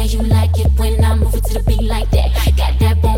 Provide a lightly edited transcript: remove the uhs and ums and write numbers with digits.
you like it when I move it to the beat like that. Got that